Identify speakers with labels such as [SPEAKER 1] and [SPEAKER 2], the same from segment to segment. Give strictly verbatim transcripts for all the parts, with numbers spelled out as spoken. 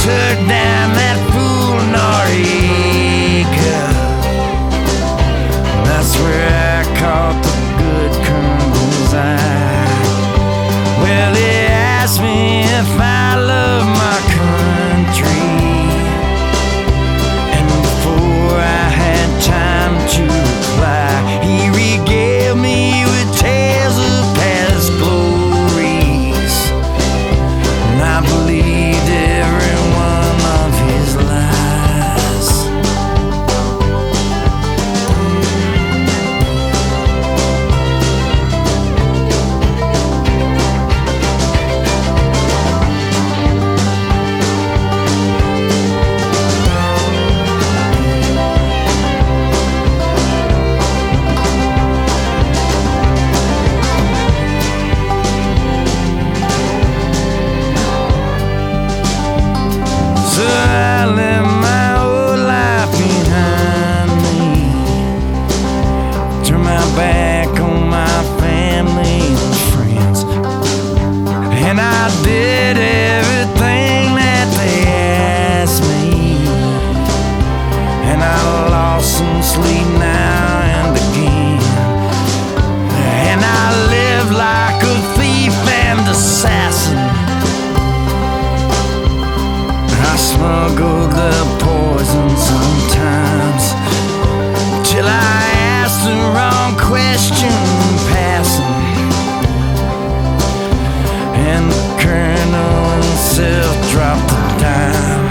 [SPEAKER 1] took down that fool Noriega. That's where I caught the good colonel's eye. Well, he asked me if I love my country, and before I had time to reply, he regaled me with tales of past glories, and I believed every one of his lies. So I left my old life behind me, turned my back on my family and friends, and I did everything that they asked me, and I lost some sleep now and again, and I lived like a thief and assassin. I smuggled the poison sometimes, till I asked the wrong question passing, and the colonel himself dropped the dime.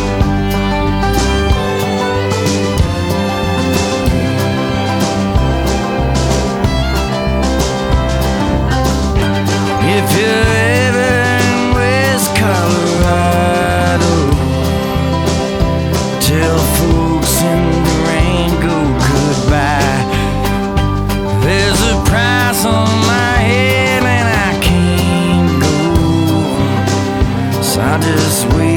[SPEAKER 1] If you're ever in West Colorado, tell folks in Durango goodbye. There's a price on my head and I can't go, so I just wait